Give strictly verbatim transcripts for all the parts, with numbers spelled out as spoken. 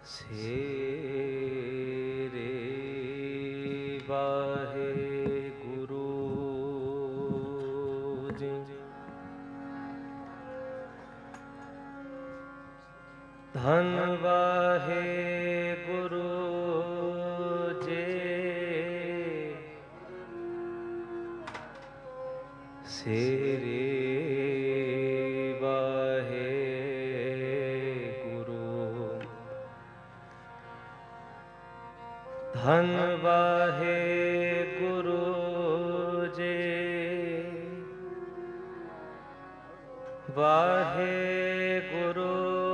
सेरे वाहे गुरु जी धन वाहे गुरु जी सेरे धन वाहे गुरु जी वाहे गुरु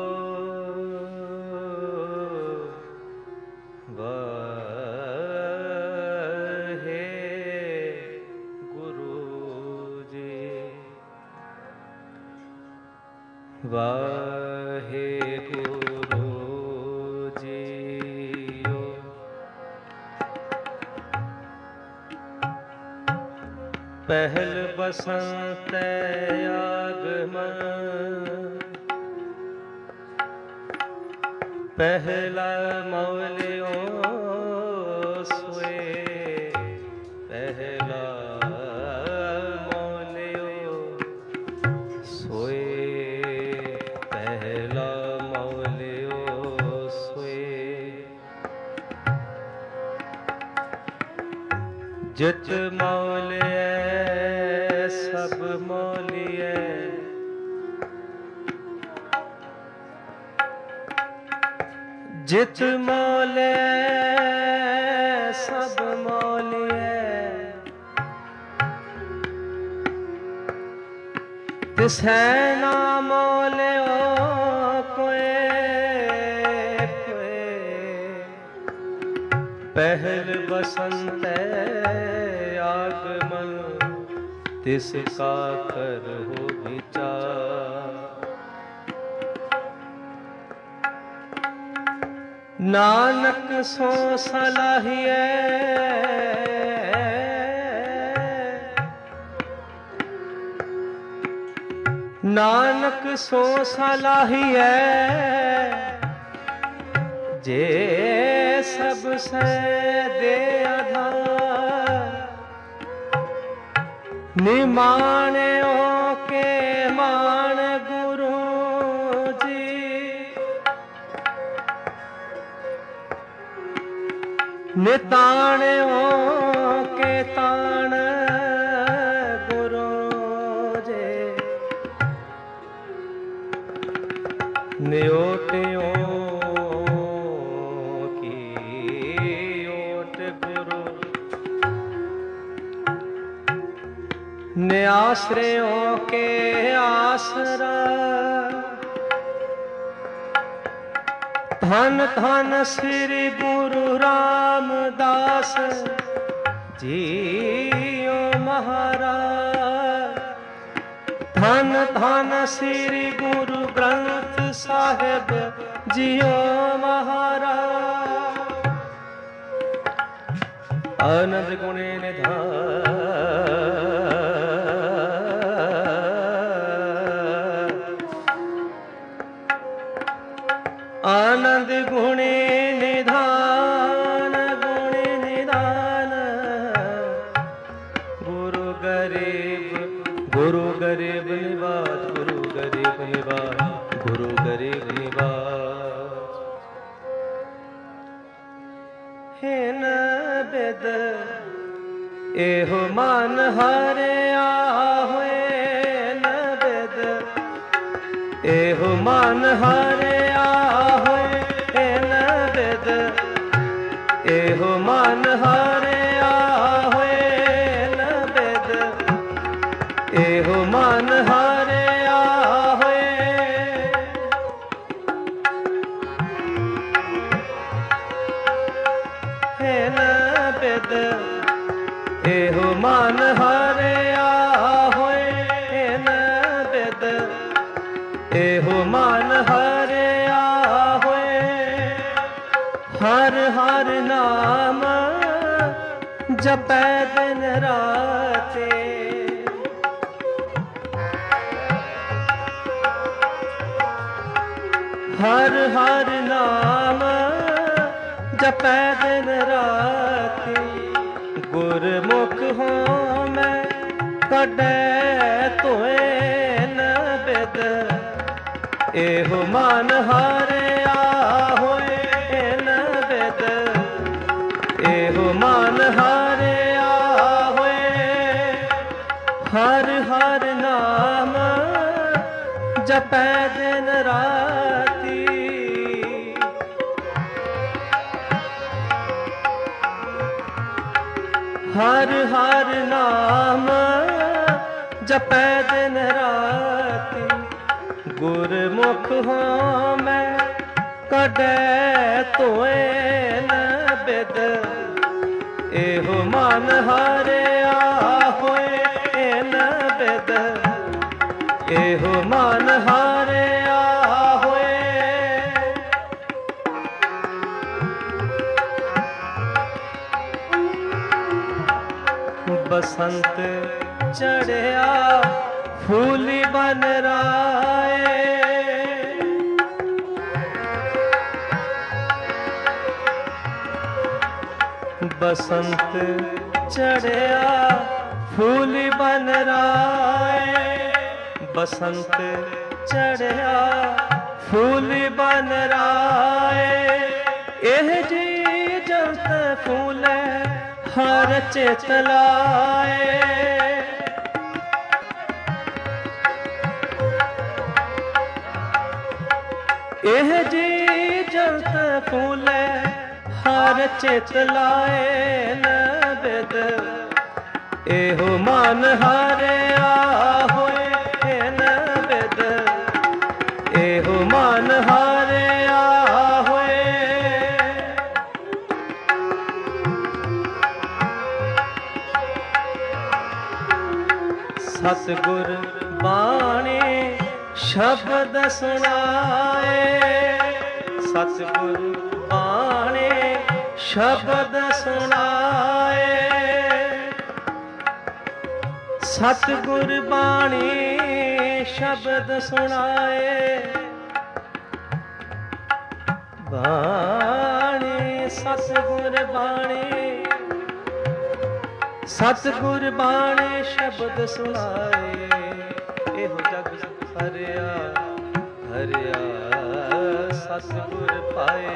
वाहे गुरु जी वाहे गुरु पहल बसंत आगमन पहला मौलियों सोए पहला मौलियों सोए पहला मौलियों सोए जित मौल सब मौलिए जित मौले सब मौलिए तिसै ना मौले ओ कोए कोए पहल बसंत आगमन तिसका कर हो विचार नानक सो सलाहिए नानक सो सलाहिए जे सब से दे आधार निमाने ओ के मान गुरु जी निताने ओ के तान गुरु जी न्योटियों आश्रयों के आसरा धन धन श्री गुरु रामदास जियो महाराज धन धन श्री गुरु ग्रंथ साहिब जियो महाराज आनंद गुणे निधान आनंद गुणे निधान गुणे निधान गुरु गरीब गुरु गरीब निवास गुरु गरीब निवास गुरु गरीब निवास हे न बेद एहो मान हारे होए न बेद एहो मान हारे एहो मान हारे होए न बेद एहो मान हारे होए हे न बेद एहो मान हारे होए न बेद एहो मान हारे हर हर नाम जपै दिन राते हर हर नाम जपै दिन राति, गुरमुख हों मैं कढै तोए न बिद, एहो मन हारिया होए न बिद, एहो मन हारिया होए। हर हर नाम जपै दिन राति, हर हर नाम जपै दिन राति, गुरमुख हों मैं कढै तोए न बिद, एहो मन हारिया होए न बिद, एहो मन हारिया होए। बसंत चढ़िया फूली बन राए, बसंत चढ़िया फूली बन राए, बसंत चढ़िया फूली बन राए। एह जी जंत फूले हर चित लाए, एह जी जंत फूले हर चित लाए न बिद, एहो मन हारिया होए न बिद, एहो मन हारिया होए। सतगुर बाणी शब्द सुनाए, सतगुर बाणी शब्द सुनाए, सतगुर बाणी शब्द सुनाए, बाणी सतगुर बाणी, सतगुर बाणी शब्द सुनाए। एहो जग हरिया हरिया सतगुर पाए,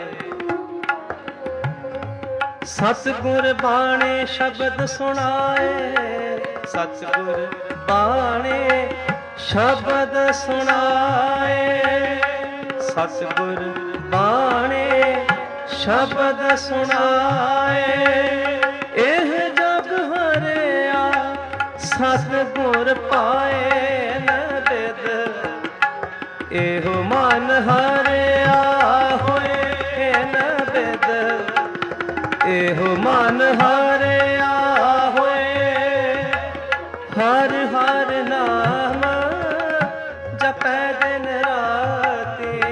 सतगुर बाणी शब्द सुनाए, सतगुर बाणी शब्द सुनाए, सतगुर बाणी शब्द सुनाए। एह जग हरिया सतगुर पाए न बिद, एहो मन हारिया होए न बिद, एहो मन हारिया होए। हर हर नाम जपै दिन राति,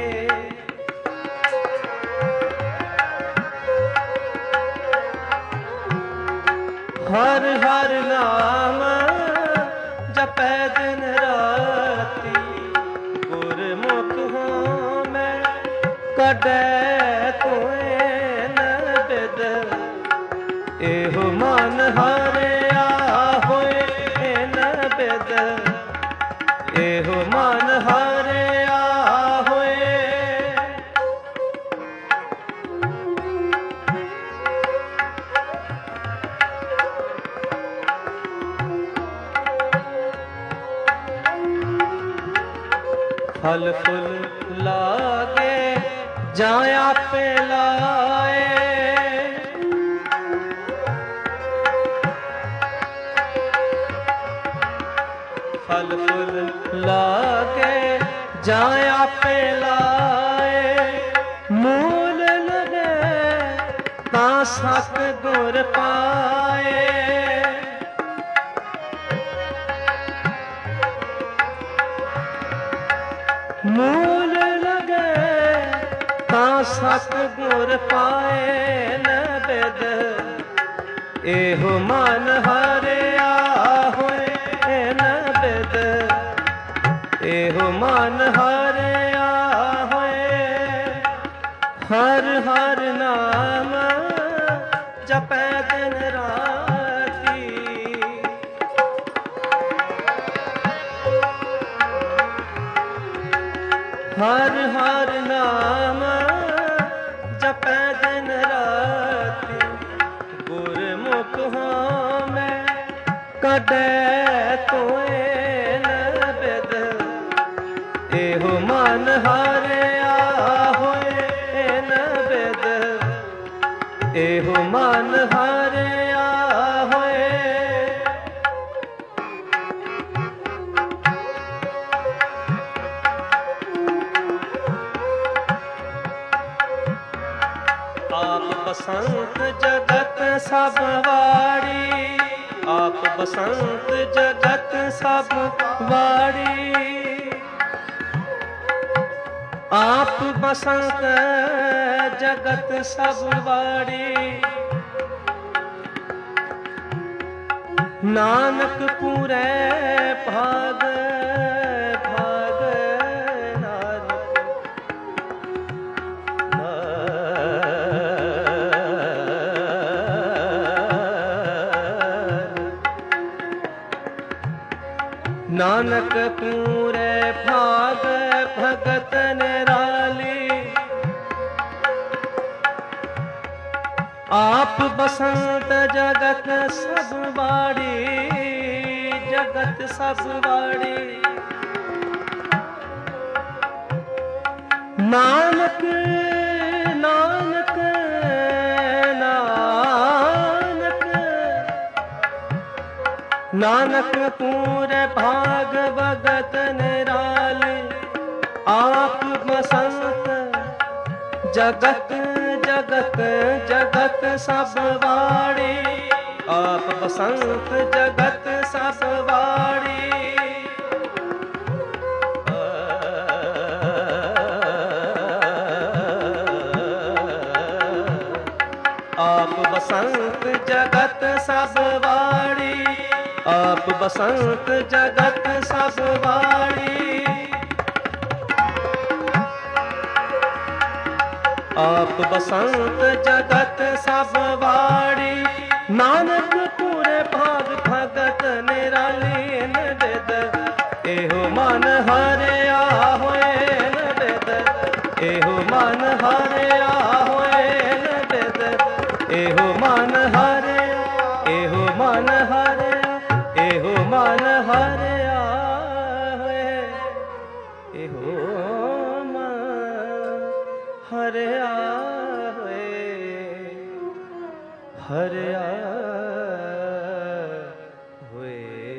हर हर नाम जपै दिन राति, गुरमुख हों मैं कढै तोए न बिद, एहो मन हारिया होए न बिद, एहो मन हारिया होए। फल फूल लागे जाया पे लाए, फल फूल लागे जाया पे लाए, मूल लगे ता सतगुर पाए, मूल लगे ता सतगुर पाए न बिद, एहो मन हारिया होए न बिद, एहो मन हारिया होए। ਹਰ ਹਰ ਨਾਮ ਜਪੈ ਦਿਨ ਰਾਤੀ। ਹਰ ਹਰ ਨਾਮ ਜਪੈ ਦਿਨ ਰਾਤੀ। ਗੁਰਮੁਖ ਹਾਂ ਮੈਂ ਕਢੈ ਤੋਏ ਨ ਬਿਦ। ਇਹੋ ਮਨ ਹਾਰਿਆ ਹੋਏ ਨ ਬਿਦ। ਇਹੋ ਮਨ ਹਾਰਿਆ ਹੋਏ। ਆਪ ਬਸੰਤ ਜਗਤ ਸਭ ਵਾੜੀ। ਆਪ ਬਸੰਤ ਜਗਤ ਸਭ ਵਾੜੀ। ਆਪ ਬਸੰਤ ਜਗਤ ਸਭ ਵਾੜੀ। ਨਾਨਕ ਪੂਰੈ ਭਾਗ ਭਾਗ ਨਾਨਕ। ਨਾਨਕ ਪੂਰੈ ਭਾਗ ਭਗਤ ਨਿਰਾਲੀ। ਆਪ ਬਸੰਤ ਜਗਤ ਸਭ ਵਾੜੀ। ਜਗਤ ਸਭ ਵਾੜੀ। ਨਾਨਕ ਨਾਨਕ ਨਾਨਕ ਨਾਨਕ ਪੂਰੇ ਭਾਗ ਭਗਤ ਨਿਰਾਲੀ। ਆਪ ਬਸੰਤ ਜਗਤ ਜਗਤ ਜਗਤ ਸਭ ਵਾੜੀ। ਆਪ ਬਸੰਤ ਜਗਤ ਸਭ ਵਾੜੀ। ਆਪ ਬਸੰਤ ਜਗਤ ਸਭ ਵਾੜੀ। ਆਪ ਬਸੰਤ ਜਗਤ ਸਭ ਵਾੜੀ। ਆਪ ਬਸੰਤ ਜਗਤ ਸਭ ਵਾੜੀ। ਨਾਨਕ ਪੂਰੇ ਭਾਗ ਭਗਤ ਨਿਰਾਲੀ ਨ ਬਿਦ। ਇਹੋ ਮਨ ਹਾਰਿਆ ਹੋਏ ਨ ਬਿਦ। ਇਹੋ ਮਨ ਹਾਰਿਆ ਹੋਏ ਨ ਬਿਦ। ਇਹੋ ਮਨ ਹਾਰਿਆ ਇਹੋ ਮਨ ਹਾਰਿਆ ਇਹੋ ਮਨ ਹਾਰਿਆ ਹੋਏ। ਇਹੋ ਹਰਿਆ ਹੋਏ ਹਰਿਆ ਹੋਏ।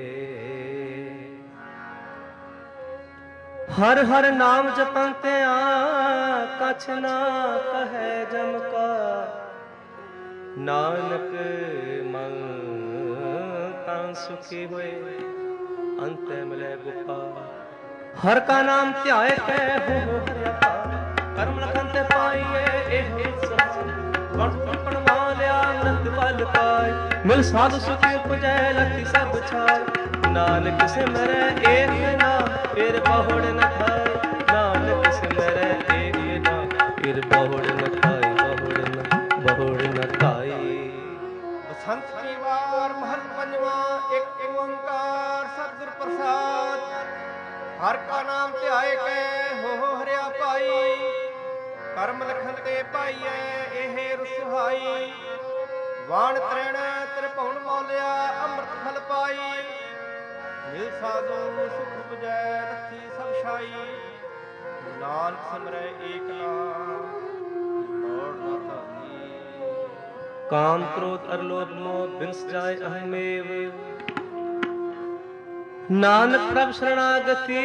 ਹਰ ਹਰ ਨਾਮ ਜਪੰਤਿਆ ਕਛ ਨਾ ਕਹੈ ਜਮ ਕਾ। ਨਾਨਕ ਮਨ ਤਾਂ ਸੁਖੀ ਹੋਏ ਅੰਤਿ ਮਿਲੈ ਗੋਪਾਲ। ਹਰ ਕਾ ਨਾਮ ਧਿਆਏ ਕੈ ਹੋ ਹਰਿਆ। ਕਰਮ ਲਖਨ ਤੇ ਪਾਈਏ ਇਹੋ ਸਚ। ਵਣ ਪਣ ਮਾਲਿਆ ਨੰਦ ਬਲ ਪਾਏ। ਮਿਲ ਸਾਧ ਸੁਖੀ ਉਪਜੈ ਲਖੀ ਸਭ ਛਾਏ। ਨਾਨਕ ਸਿਮਰੈ ਏਕ ਨਾਮ ਫਿਰ ਬਹੁੜ ਨ ਖਾਏ। ਨਾਨਕ ਸਿਮਰੈ ਏਕ ਨਾਮ ਫਿਰ ਬਹੁੜ ਨ ਖਾਏ। ਬਹੁੜ ਨ ਬਹੁੜ ਨ ਖਾਏ। ਬਸੰਤ ਕੀ ਵਾਰ ਮਹਲ ਪੰਜਵਾਂ। ਇੱਕ ਓੰਕਾਰ ਸਤਿਗੁਰ ਪ੍ਰਸਾਦ। ਹਰ ਕਾ ਨਾਮ ਧਿਆਏ ਕੈ ਹੋ ਹਰਿਆ ਪਾਈ। ਕਰਮ ਲਖਨ ਤੇ ਪਾਈਐ ਇਹ ਰੁਸਹਾਈ। ਵਾਣ ਤ੍ਰਿਣ ਤ੍ਰਿਭੁਵਨ ਮੌਲਿਆ ਅੰਮ੍ਰਿਤ ਫਲ ਪਾਈ। ਮਿਲ ਸਾਧੂ ਸੁਖ ਉਪਜੈ ਰੱਖੀ ਸਭ ਛਾਈ। ਨਾਨਕ ਸਿਮਰੈ ਏਕ ਨਾਮ ਲੋੜ ਨਾ ਧਾਨੀ। ਕਾਮ ਕ੍ਰੋਧ ਅਰ ਲੋਭ ਮੋਹ ਬਿਨਸ ਜਾਏ ਅਹਮੇਵ। ਨਾਨਕ ਪ੍ਰਭ ਸ਼ਰਣਾਗਤੀ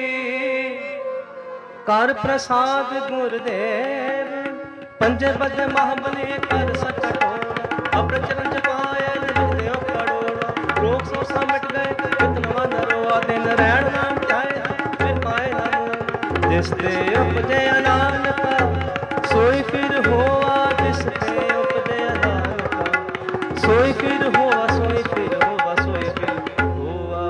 ਕਰ ਪ੍ਰਸਾਦ ਗੁਰਦੇਵ। ਪੰਜੇ ਬਦ ਮਹਾਬਲੀ ਕਰ ਸਚਾ ਟੋੜ। ਅਪਰ ਚਰਨ ਜਪਾਏ ਨਿਰੁਦਿਓ ਕਰੋੜ। ਰੋਗ ਸੋ ਸਾ ਮਿਟ ਗਏ ਇਤਨ ਮਨ ਰੋਆ। ਦਿਨ ਰਹਿਣ ਨਾਮ ਚਾਹੇ ਫਿਰ ਪਾਏ ਨਾਮ। ਜਿਸ ਤੇ ਉਪਜੇ ਨਾਨਕਾ ਸੋਈ ਫਿਰ ਹੋਆ। ਜਿਸ ਤੇ ਉਪਜੇ ਨਾਨਕਾ ਸੋਈ ਫਿਰ ਹੋਆ। ਸੋਈ ਫਿਰ ਹੋਵਾ ਸੋਈ ਫਿਰ ਹੋਆ।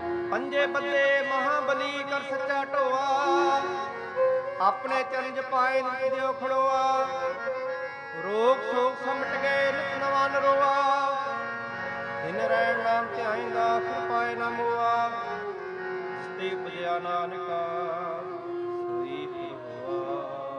ਪੰਜੇ ਬੱਦੇ ਮਹਾਬਲੀ ਕਰ ਸੱਚਾ ਢੋਆ। ਆਪਣੇ ਚਰਨ ਜਪਾਏ ਪਾਏ ਨਿਤ ਦਿਓ ਖੜੋਆ, ਰੋਗ ਸ਼ੋਕ ਸਮਟ ਗਏ ਨਿਤ ਨਵਾਂ ਨਰੋਆ। ਦਿਨ ਰਹਿਣ ਨਾਮ ਧਿਆਏਂਗਾ ਫਿਰ ਪਾਏ ਨਾ ਮੋਆ, ਜਿਸ ਤੇ ਉਪਜਿਆ ਨਾਨਕਾ ਸੋਈ ਫਿਰ ਹੋਆ।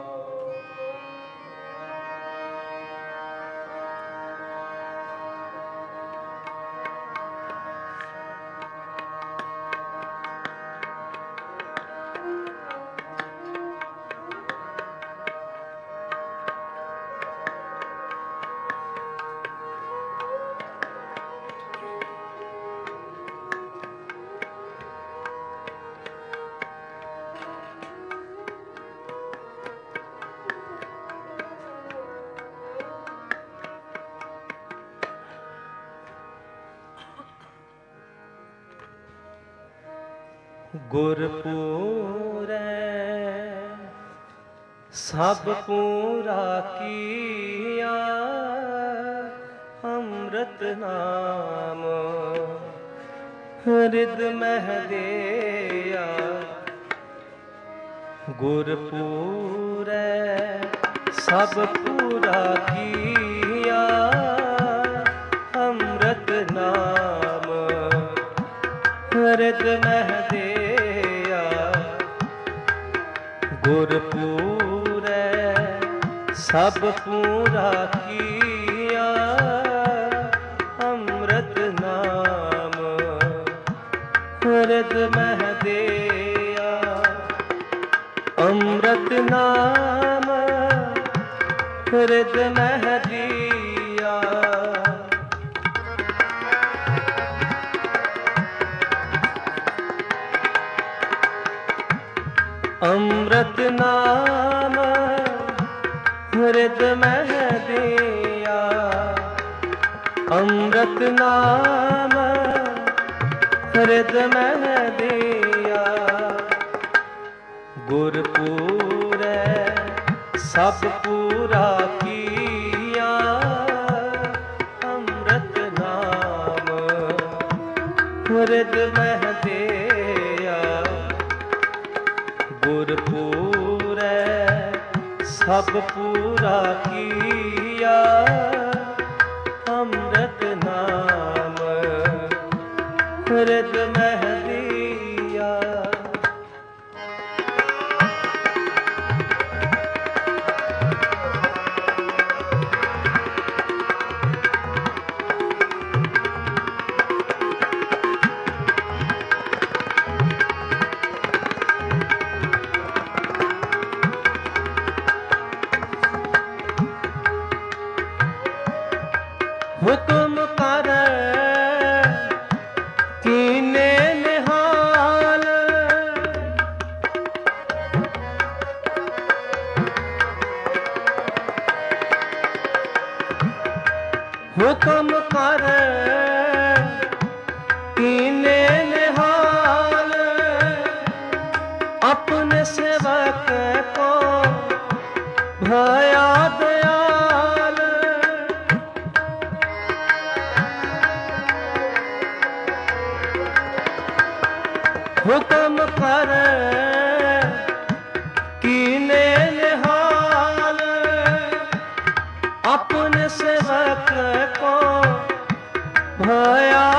ਗੁਰ ਪੂਰੈ ਸਭ ਪੂਰਾ ਕੀਆ, ਅੰਮ੍ਰਿਤ ਨਾਮ ਰਿਦ ਮਹਿ ਦੇਆ। ਗੁਰ ਪੂਰੈ ਸਭ ਪੂਰਾ ਕੀਆ, ਅੰਮ੍ਰਿਤ ਨਾਮ ਰਿਦ ਮਹਿ ਦੇਆ। ਗੁਰ ਪੂਰੈ ਸਭ ਪੂਰਾ ਕੀਆ, ਅੰਮ੍ਰਿਤ ਨਾਮ ਰਿਦ ਮਹਿ ਦੇਆ। ਅੰਮ੍ਰਿਤ ਨਾਮ ਰਿਦ ਮਹਿ ਦੇਆ। ਅੰਮ੍ਰਿਤ ਨਾਮ ਰਿਦ ਮਹਿ ਦੇਆ। ਅੰਮ੍ਰਿਤ ਨਾਮ ਰਿਦ ਮਹਿ ਦੇਆ। ਗੁਰ ਪੂਰੈ ਸਭ ਪੂਰਾ ਕੀਆ, ਅੰਮ੍ਰਿਤ ਨਾਮ ਰਿਦ ਮਹਿ ਦੇਆ। ਗੁਰ ਪੂਰੈ ਸਭ ਪੂਰਾ ਕੀਆ, ਅੰਮ੍ਰਿਤ ਨਾਮ ਰਿਦ ਮਹਿ ਦੇਆ। ਹੁਕਮ ਕਰ ਕੀਨੇ ਨਿਹਾਲ, ਹੁਕਮ ਕਰ ਕੀਨੇ ਨਿਹਾਲ। ਆਪਣੇ ਸੇਵਕ ਕੋ ਭਇਆ ਦਇਆਲ। ਹੁਕਮ ਕਰ ਕੀਨੇ ਨਿਹਾਲ। ਆਪਣੇ ਸੇਵਕ ਕੋ ਭਇਆ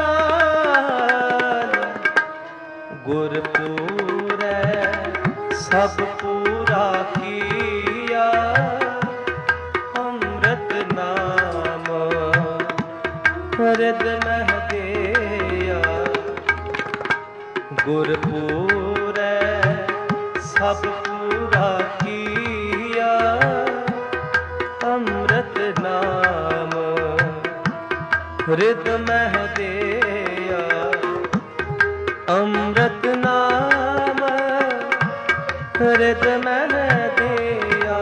ਦਇਆਲ। ਗੁਰ ਪੂਰੈ ਸਭ ਪੂਰਾ ਕੀਆ, ਅੰਮ੍ਰਿਤ ਨਾਮ ਰਿਦ ਮਹਿ ਦੇਆ। ਗੁਰ ਪੂਰੈ ਸਭ ਪੂਰਾ ਕੀਆ, ਅੰਮ੍ਰਿਤ ਨਾਮ ਰਿਦ ਮਹਿ ਦੇਆ। ਅੰਮ੍ਰਿਤ ਨਾਮ ਰਿਦ ਮਹਿ ਦੇਆ।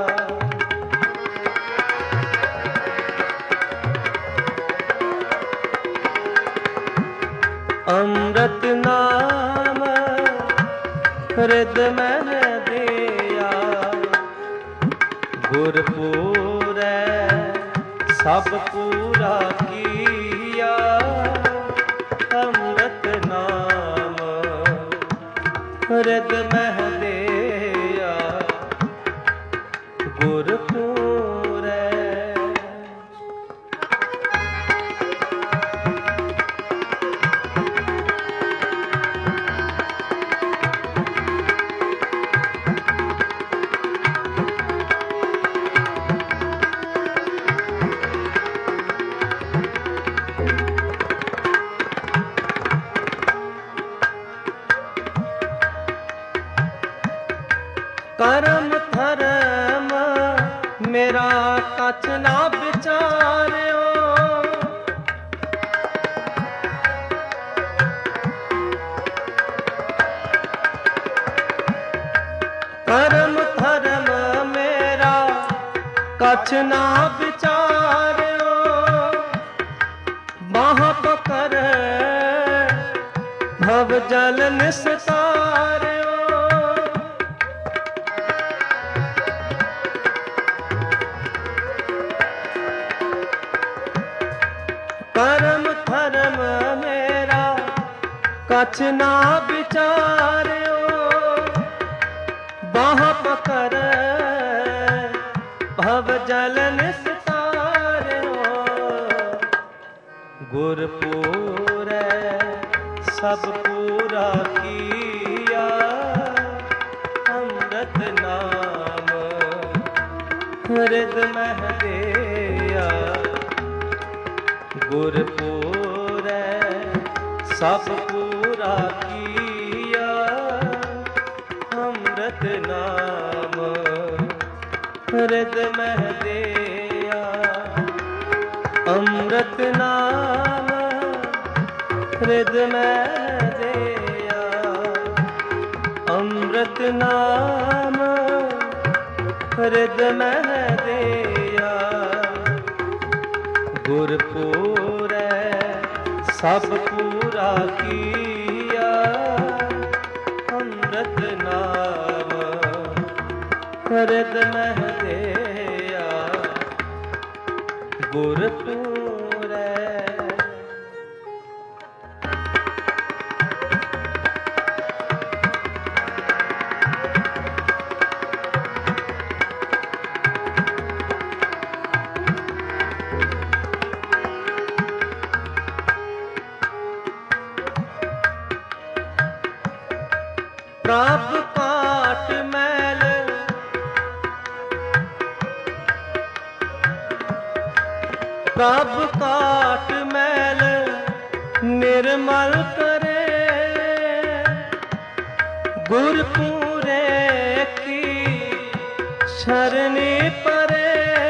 ਅੰਮ੍ਰਿਤ ਨਾਮ ਰਿਦ ਮਹਿ ਦੇਆ। ਗੁਰ ਪੂਰੈ ਸਭ ਪੂਰਾ ਕੀਆ, ਅੰਮ੍ਰਿਤ ਨਾਮ ਰਿਦ ਮਹਿ ਦੇਆ। गुरपुरै। करम धर्म मेरा कछ ना विचार्यो, करम धर्म मेरा कछ ना विचार्यो, बाह पकर भव जल निस्तार्यो। करम धर्म मेरा कछ ना विचार्यो, बाह पकर भव जल निस्तार्यो। गुरपुरै सब पूरा किया, अमृत नाम हृदय मह दिया। गुरपुरै सब पूरा किया, अमृत नाम हृदय मह दिया। अमृत नाम हृदय मह दिया, अमृत नाम हृदय मह दिया। गुरपुरै सब पूरा किया, अमृत नाम हृदय मह दिया। गुरपुरै प्रभ काट मैल प्रभ काट मैल निर्मल करे। गुरपुरै की शरणी परे।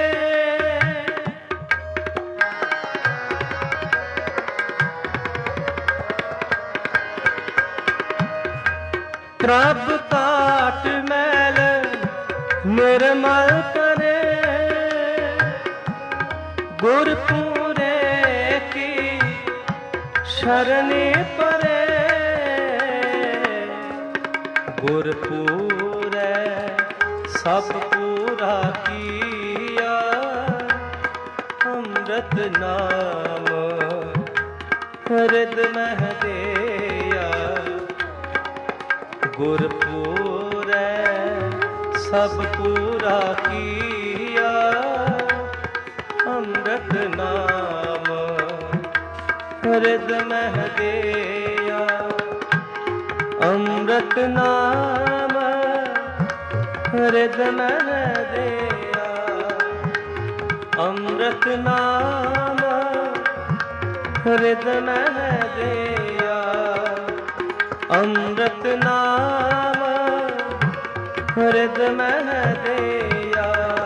प्रभ काट मैल निर्मल करे। गुरपुरै की शरणी परे। गुरपुरै सब पूरा किया, अमृत नाम हृदय मह दिया। गुरपुरै सब पूरा किया, अमृत नाम हृदय मह दिया। अमृत नाम हृदय मह दिया। अमृत नाम हृदय मह दिया। अमृत नाम हृदय मह दिया।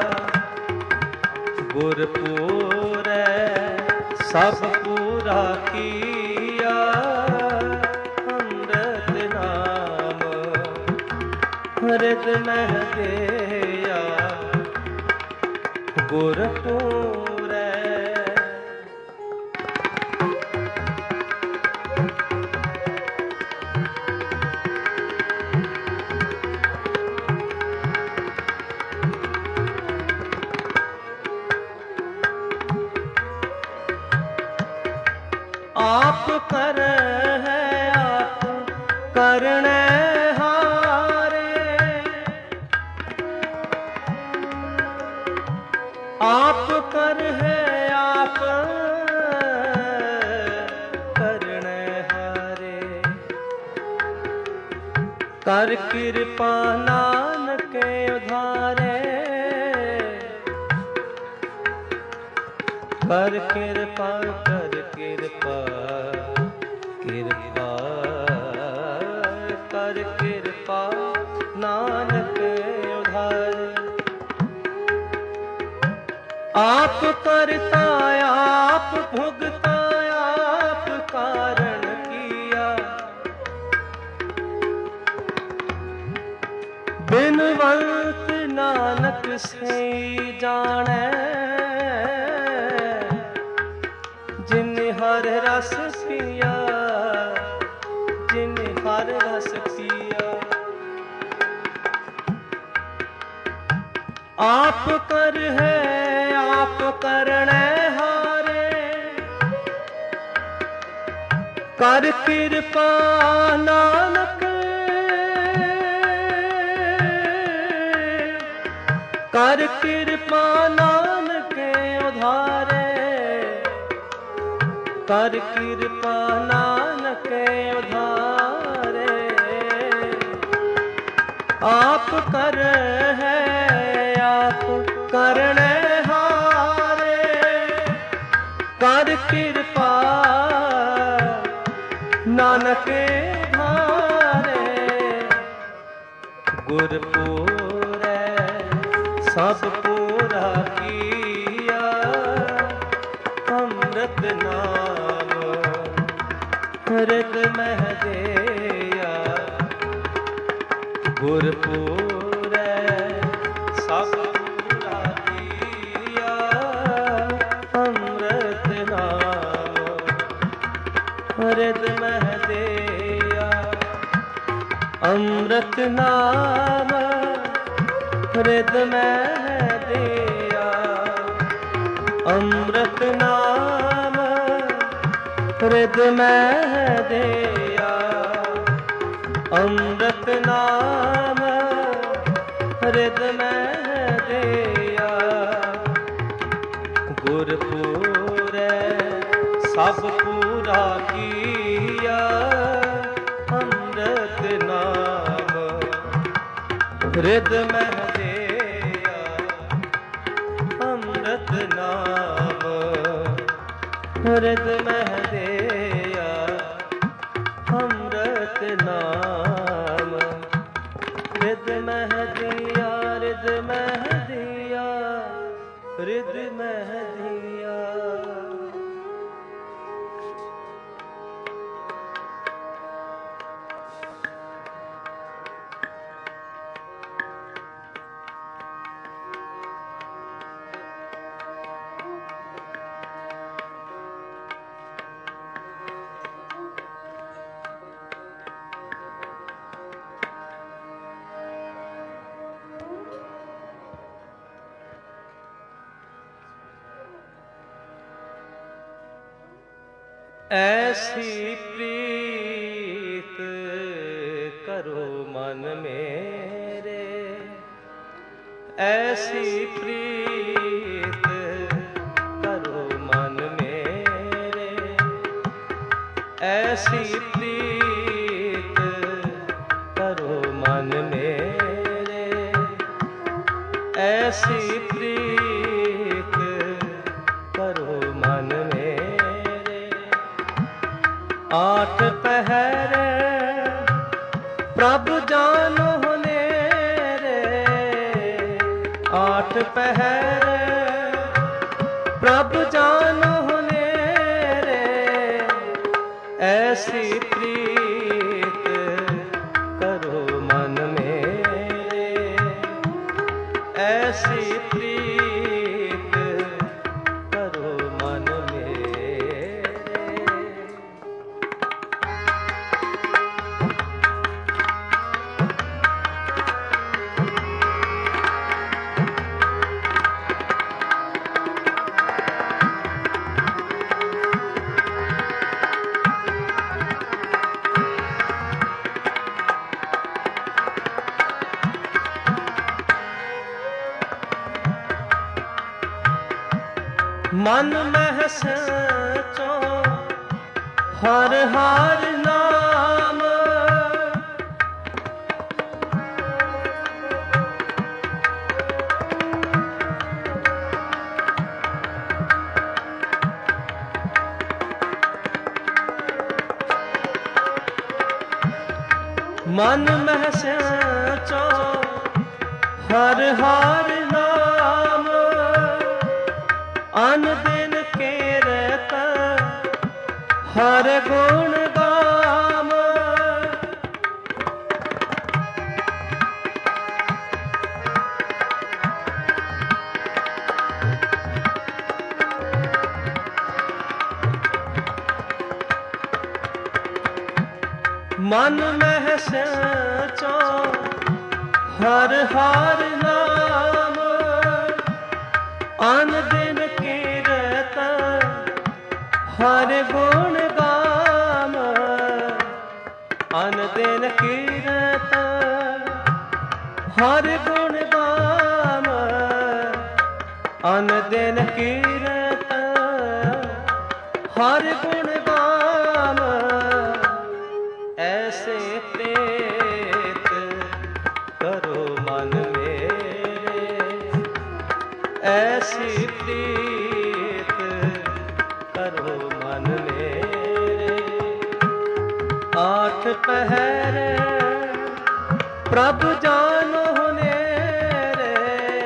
गुरपुरै सब पूरा किया, अमृत नाम हृदय मह दिया। गुरपुरै आप कर है आप करने हारे। आप कर है आप करने हारे, कर कृपा नानक उधारे, कर कृपा कर कृपा कृपा कर कृपा नानक उधारे। आप करता आप भुगता आप कारण किया, बिनवंत नानक से जाने, जिन हर रस पिया जिन हर रस पिया। आप कर है आप करने हारे, कर कृपा नानक, कर कृपा नानक उधारे, कर कृपा नानक उधारे। आप कर है आप करने हारे, कर कृपा नानक उधारे। गुर पूरै सब पूरा किया, अमृत नाम हृद मह दिया। गुर पूरै सब पूरा किया, अमृत नाम हृद मह दिया। अमृत नाम हृद मह दिया, अमृत नाम हृद मह दिया। अमृत नाम हृद मह दिया। गुर पूरै सब पूरा किया, अमृत नाम हृद मह दिया। अमृत नाम हृद मह दिया। अमृत नाम हृद मह दिया, हृद मह दिया, हृद मह दिया। ऐसी प्रीत करो मन मेरे, ऐसी प्रीत करो मन मेरे, ऐसी प्रीत करो मन मेरे, ऐसी प्रीत करो मन मेरे। आठ पहर प्रभु जानो नेरे, आठ पहर प्रभु जानो नेरे, ऐसी प्रीत करो मन मेरे, ऐसी प्रीत करो मन मेरे। मन में सचो हर हर नाम, मन में सचो हर हर नाम, अन दिन कीरत हर गुण गाम। मन में सचो हर हर नाम, अन दिन कीरत हर गुण गाम। अन दिन कीरत हर गुण गाम, अन दिन कीरत हर गुण गाम। ऐसे प्रेत करो मन मेरे, ऐसी प्रीत करो मन मेरे। आठ पहर प्रभु जानो नेरे,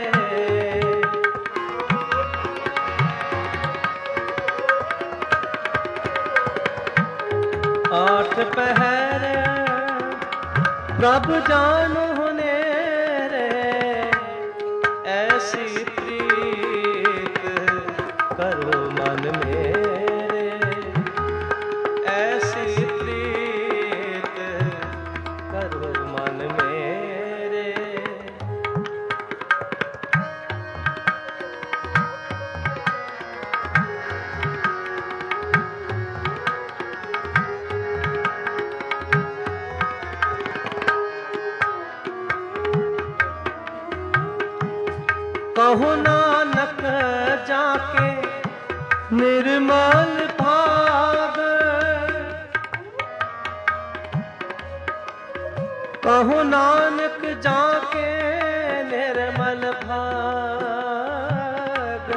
आठ पहर प्रभु जानो नेरे। ऐसी प्रीत करो मन मेरे, ऐसी प्रीत करो मन मेरे। कहो नानक जाके निर्मल भाग, कहो नानक जाके निर्मल भाग।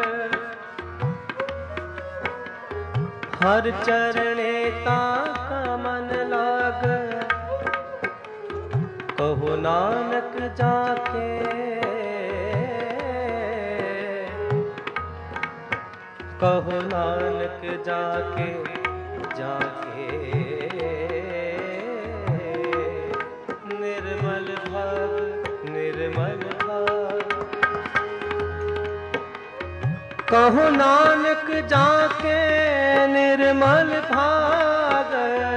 हर चरणे ताका मन लाग, कहो नानक जाके कहो नानक जाके जाके निर्मल भाव निर्मल भाव। कहो नानक जाके निर्मल भाग।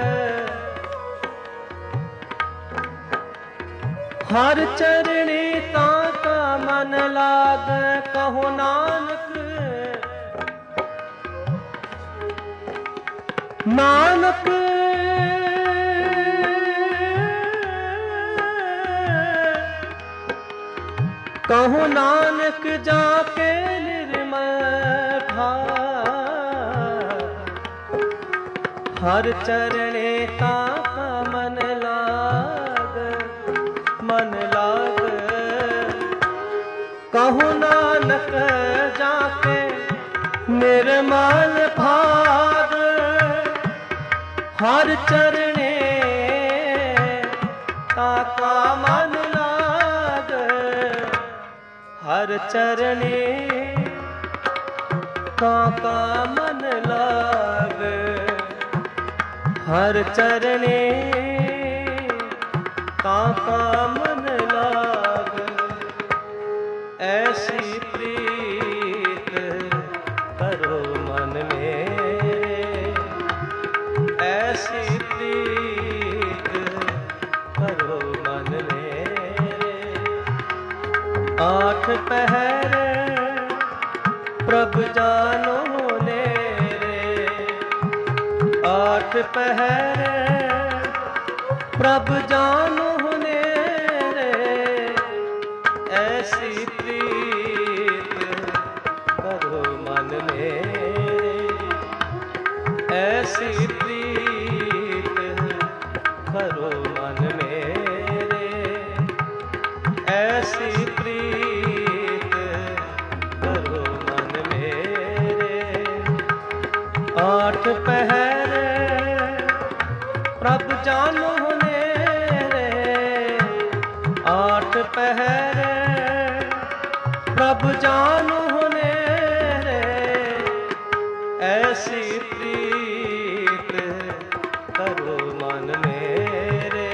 हर चरणी ताका मन लाग, कहो नानक नानक कहो नानक जाके निर्मल भाग। हर चरणे ताका मन लाग मन लाग। कहो नानक जाके निर्मल भाग। हर चरणे ताका मन लाग। हर चरणे ताका मन लाग। हर चरणे ताका मन लाग। ऐसी प्रीत करो मन मेरे। ऐसी प्रीत करो मन मेरे। आठ पहर प्रभु जानो नेरे। आठ पहर प्रभु जानो नेरे। ऐसी प्रीत करो मन में। आठ पहर प्रभ जानो नेरे, आठ पहर प्रभ जानो नेरे, ऐसी प्रीत करो मन मेरे,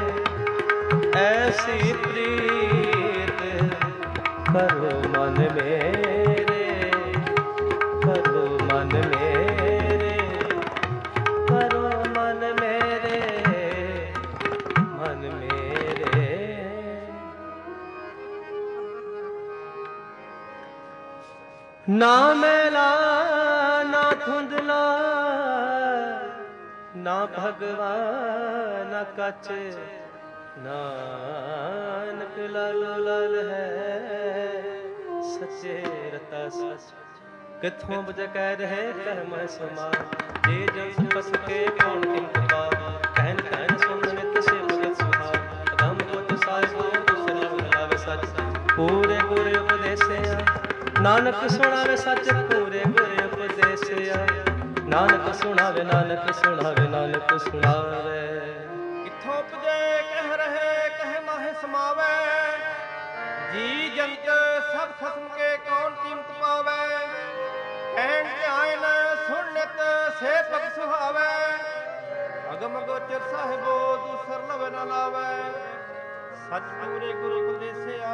ऐसी प्रीत करो मन मेरे, करो मन मेरे, करो मन मेरे, मन मेरे। ना मैला ना धुंधला, ना भगवान ना कच, नानक लालो लाल है सच्चे रता सच। किथों बज कह रहे कह मैं समा, जे जन फस के कौन किंत पा, कहन कहन सुन नित से भगत सुहा, कदम कोट साहिबो दूसरे मिलावे सच, पूरे गुरे उपदेसिया नानक सुनावे सच, पूरे गुरे उपदेसिया नानक सुनावे, नानक सुनावे, नानक सुनावे। किथों उपजे कह रहे कह माहे समावे, जी जंत सब खसम के कौन कीमत पावे, कहन ध्यान सुन नित से पग सुहावे, अगम गोचर साहिबो दूसर लव न लावे, सच पूरे गुरु उपदेसिया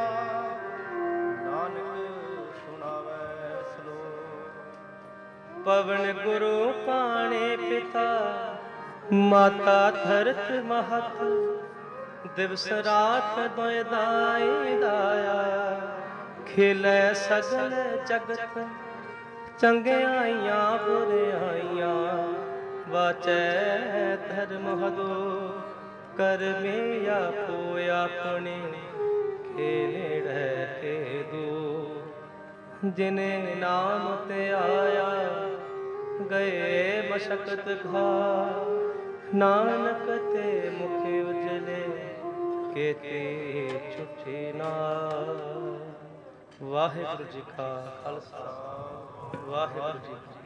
नानक सुनावे सलोक। पवन गुरु पाणे पिता, माता धरत महत, दिवस रात दोय दाई दाया, खिलै सगल जगत, चंगियाइयां बुरियाइयां, वाचै धर्म हदो, करमे आपो अपने, खेले के दो, जिने नाम ते आया, गए मशक्कत घा, नानक ते मुख उजले, केते छुटे ना। वाहिगुरु जी का खालसा, वाहिगुरु जी की